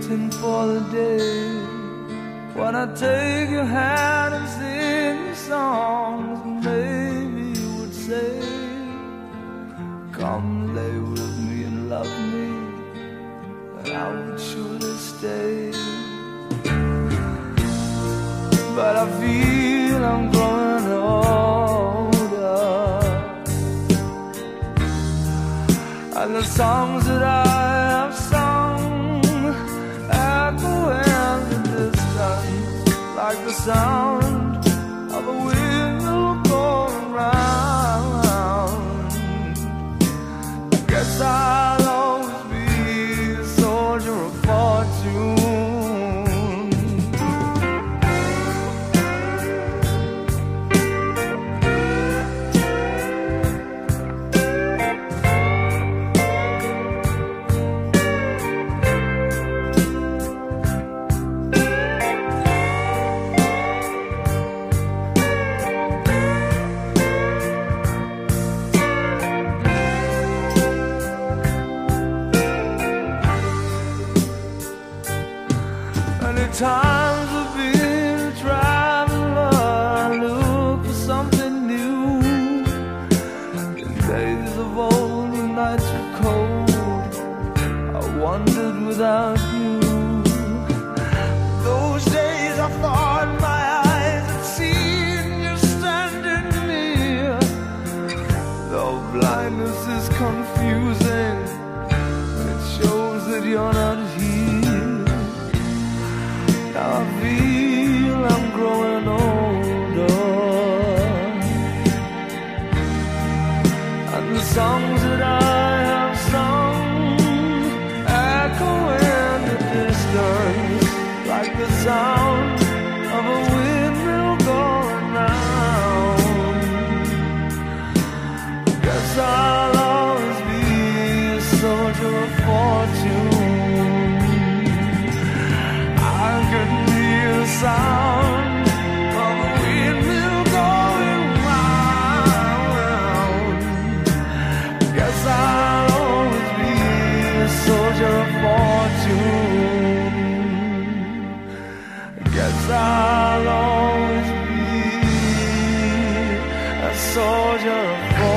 waiting for the day when I take your hand and sing you songs, and maybe you would say, come lay with me and love me, and I would surely stay. But I feel I'm growing older, and the songs that I have sung echo in the distance like the sound of a wheel going round. I guess I'll always be a soldier of fortune. Times I've been a traveler, I look for something new. In days of old when nights were cold, I wandered without you. Those days I thought my eyes had seen you standing near. Though blindness is confusing, it shows that you're not here. Now I feel I'm growing older, and the songs that I have sung echo in the distance like the sound of a windmill going round. Guess I'll always be a soldier of fortune. Sound of a windmill going round. Guess I'll always be a soldier of fortune. Guess I'll always be a soldier of fortune.